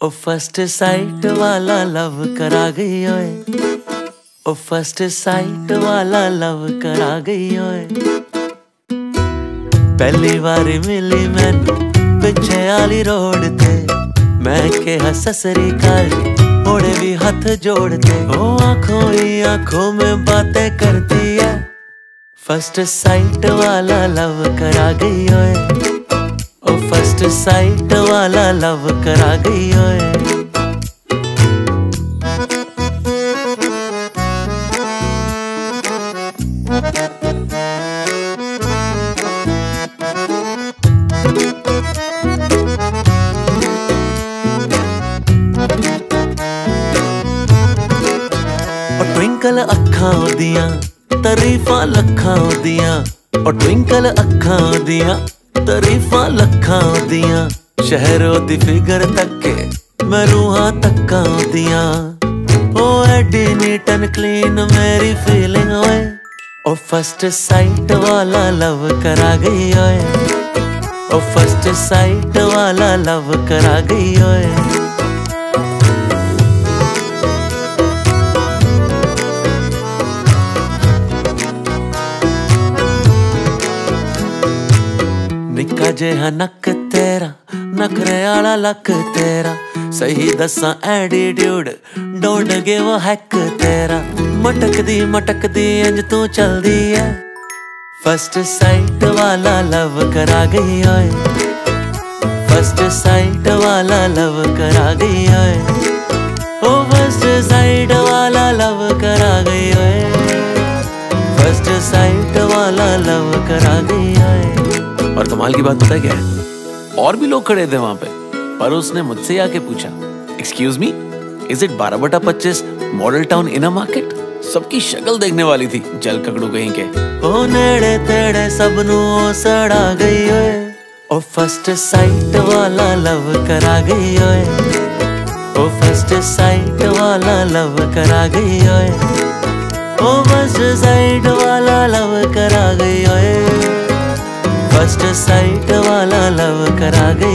ओ first sight वाला love करा गई ओए, ओ फर्स्ट साइट वाला लव करा गई ओए। पहली बारी मिली मैनू पिछे आली रोड ते, मैं कहा सत श्री अकाल ओड़े भी हाथ जोड़ते। ओ आंखों ही आंखों में बातें करती है, फर्स्ट साइट वाला लव करा गई ओए, ओ फर्स्ट साइट वाला लव करा गई ओए। ट्विंकल अखां ओदियां तारीफां लखां ओदियां, ओ ट्विंकल अखां ओदियां तारीफां लखां ओदियां। शहरों दी फिगर तक्के मैं रूहां तक्कां ओदियां, ओ एडी नीट एंड क्लीन मेरी फीलिंग ओए, ओ फर्स्ट साइट वाला लव करा गई ओए, ओ फर्स्ट साइट वाला लव करा गई ओए। निक्का जेहा नक तेरा नखरे आला लक तेरा, सही दसा attitude don't give a heck तेरा। मटकदी इंज तू चलदी है, फर्स्ट साइट वाला लव करा गई ओए, फर्स्ट साइट वाला लव करा गई ओए, ओ फर्स्ट साइट वाला लव करा गई ओए, फर्स्ट साइट वाला लव करा गई ओए। और कमाल की बात पता है क्या है, और भी लोग खड़े थे वहां पे, पर उसने मुझसे आके पूछा, excuse me, is it 12/25 Model Town in a market? सबकी शक्ल देखने वाली थी, जल ककड़ू कहीं के। ओ नेड़े तेड़े सबनू सड़ा गई ओए, ओ फर्स्ट साइट वाला लव करा गई ओए, ओ फर्स्ट साइट वाला लव करा गई ओए, ओ फर्स्ट साइट वाला लव करा गई ओए, फर्स्ट साइट वाला लव करा गई।